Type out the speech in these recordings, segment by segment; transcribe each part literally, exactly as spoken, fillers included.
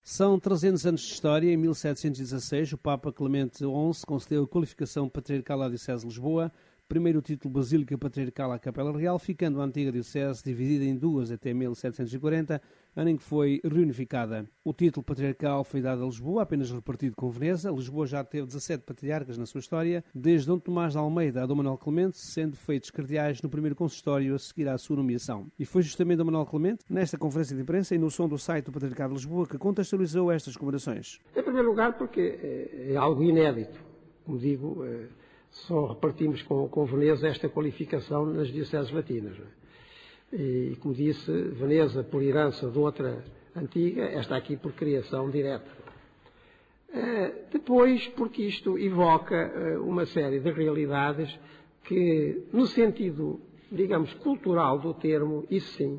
São trezentos anos de história. Em mil setecentos e dezasseis, o Papa Clemente onze concedeu a qualificação patriarcal à Diocese de Lisboa, primeiro o título Basílica Patriarcal à Capela Real, ficando a antiga Diocese dividida em duas até mil setecentos e quarenta, ano em que foi reunificada. O título patriarcal foi dado a Lisboa, apenas repartido com Veneza. Lisboa já teve dezassete patriarcas na sua história, desde Dom Tomás de Almeida a Dom Manuel Clemente, sendo feitos cardeais no primeiro consistório a seguir à sua nomeação. E foi justamente Dom Manuel Clemente, nesta conferência de imprensa e no som do site do Patriarcado de Lisboa, que contextualizou estas comemorações. Em primeiro lugar, porque é, é algo inédito. Como digo, é, só repartimos com, com Veneza esta qualificação nas dioceses latinas. Não é? E, como disse, Veneza por herança de outra antiga, esta aqui por criação direta. Uh, depois, porque isto evoca uh, uma série de realidades que, no sentido, digamos, cultural do termo, isso sim,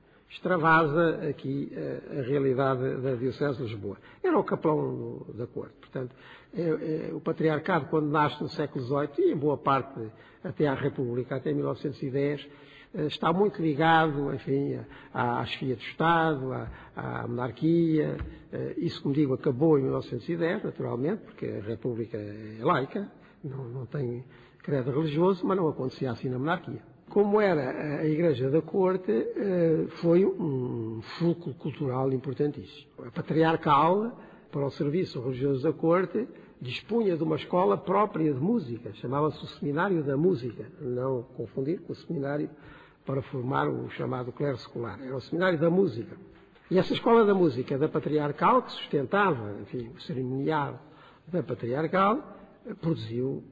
extravasa aqui uh, a realidade da Diocese de Lisboa. Era o capelão do, da corte. Portanto, é, é, o patriarcado, quando nasce no século dezoito, e em boa parte até à República, até mil novecentos e dez, está muito ligado, enfim, à, à chefia do Estado, à, à monarquia. Isso, como digo, acabou em mil novecentos e dez, naturalmente, porque a República é laica, não, não tem credo religioso, mas não acontecia assim na monarquia. Como era a Igreja da Corte, foi um fulcro cultural importantíssimo. A patriarcal, para o serviço religioso da Corte, dispunha de uma escola própria de música, chamava-se o Seminário da Música, não confundir com o seminário para formar o chamado clero secular. Era o Seminário da Música. E essa escola da música da patriarcal, que sustentava, enfim, o cerimonial da patriarcal, produziu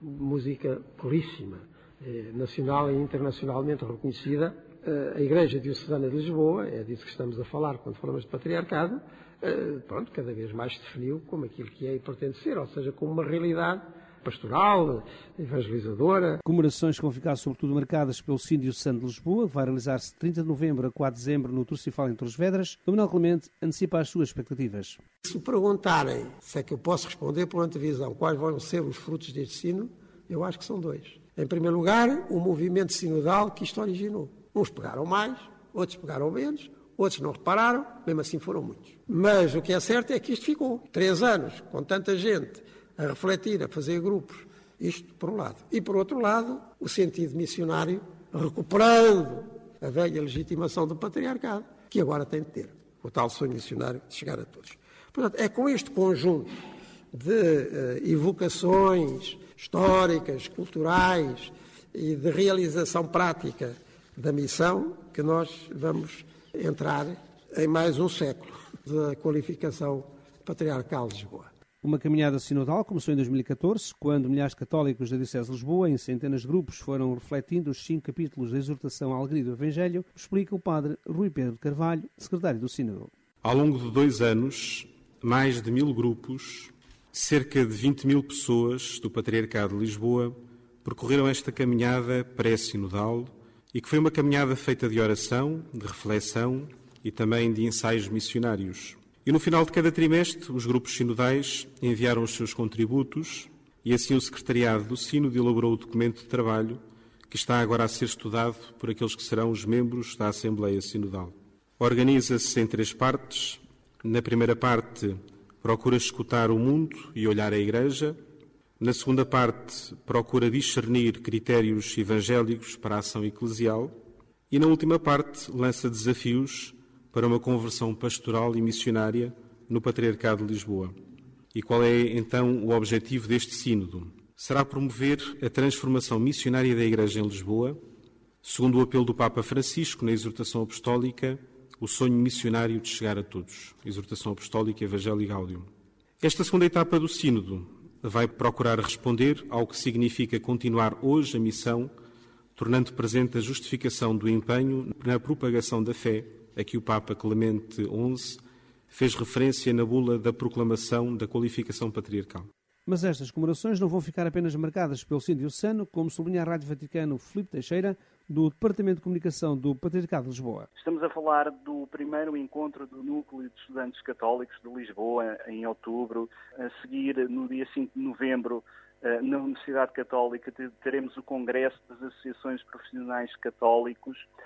música puríssima, eh, nacional e internacionalmente reconhecida. Eh, a Igreja Diocesana de Lisboa, é disso que estamos a falar quando falamos de patriarcado, eh, pronto, cada vez mais se definiu como aquilo que é e pretende ser, ou seja, como uma realidade pastoral, evangelizadora. Comemorações que vão ficar sobretudo marcadas pelo Sínodo Diocesano de Lisboa, vai realizar-se de trinta de novembro a quatro de dezembro no Turcifal em Torres Vedras. Dom Manuel Clemente antecipa as suas expectativas. Se perguntarem, se é que eu posso responder por antevisão, quais vão ser os frutos deste sínodo, eu acho que são dois. Em primeiro lugar, o movimento sinodal que isto originou. Uns pegaram mais, outros pegaram menos, outros não repararam, mesmo assim foram muitos. Mas o que é certo é que isto ficou. Três anos, com tanta gente a refletir, a fazer grupos, isto por um lado. E por outro lado, o sentido missionário, recuperando a velha legitimação do patriarcado, que agora tem de ter, o tal sonho missionário de chegar a todos. Portanto, é com este conjunto de uh, evocações históricas, culturais e de realização prática da missão que nós vamos entrar em mais um século da qualificação patriarcal de Lisboa. Uma caminhada sinodal começou em dois mil e catorze, quando milhares de católicos da Diocese de Lisboa, em centenas de grupos, foram refletindo os cinco capítulos da exortação à alegria do Evangelho, explica o padre Rui Pedro de Carvalho, secretário do Sínodo. Ao longo de dois anos, mais de mil grupos, cerca de vinte mil pessoas do Patriarcado de Lisboa percorreram esta caminhada pré-sinodal e que foi uma caminhada feita de oração, de reflexão e também de ensaios missionários. E no final de cada trimestre, os grupos sinodais enviaram os seus contributos e assim o Secretariado do Sínodo elaborou o documento de trabalho que está agora a ser estudado por aqueles que serão os membros da Assembleia Sinodal. Organiza-se em três partes. Na primeira parte, procura escutar o mundo e olhar a Igreja. Na segunda parte, procura discernir critérios evangélicos para a ação eclesial. E na última parte, lança desafios para uma conversão pastoral e missionária no Patriarcado de Lisboa. E qual é, então, o objetivo deste sínodo? Será promover a transformação missionária da Igreja em Lisboa, segundo o apelo do Papa Francisco na exortação apostólica, o sonho missionário de chegar a todos. Exortação apostólica Evangelii Gaudium. Esta segunda etapa do sínodo vai procurar responder ao que significa continuar hoje a missão, tornando presente a justificação do empenho na propagação da fé, a que o Papa Clemente onze fez referência na bula da proclamação da qualificação patriarcal. Mas estas comemorações não vão ficar apenas marcadas pelo Sínodo Diocesano, como sublinha a Rádio Vaticano Filipe Teixeira, do Departamento de Comunicação do Patriarcado de Lisboa. Estamos a falar do primeiro encontro do Núcleo de Estudantes Católicos de Lisboa, em outubro. A seguir, no dia cinco de novembro, na Universidade Católica, teremos o Congresso das Associações Profissionais Católicos.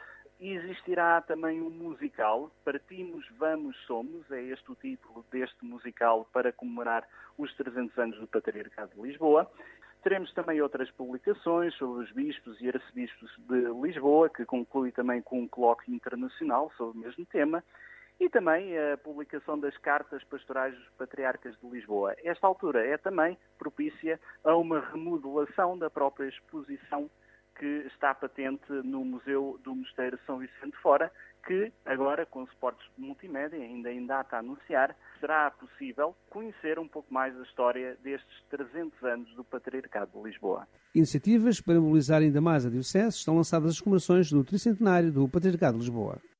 Existirá também um musical, Partimos, Vamos, Somos, é este o título deste musical para comemorar os trezentos anos do Patriarcado de Lisboa. Teremos também outras publicações sobre os bispos e arcebispos de Lisboa, que conclui também com um colóquio internacional sobre o mesmo tema, e também a publicação das cartas pastorais dos patriarcas de Lisboa. Esta altura é também propícia a uma remodelação da própria exposição que está patente no Museu do Mosteiro São Vicente de Fora, que agora, com suportes multimédia, ainda em data a anunciar, será possível conhecer um pouco mais a história destes trezentos anos do Patriarcado de Lisboa. Iniciativas para mobilizar ainda mais a Diocese estão lançadas as comemorações do tricentenário do Patriarcado de Lisboa.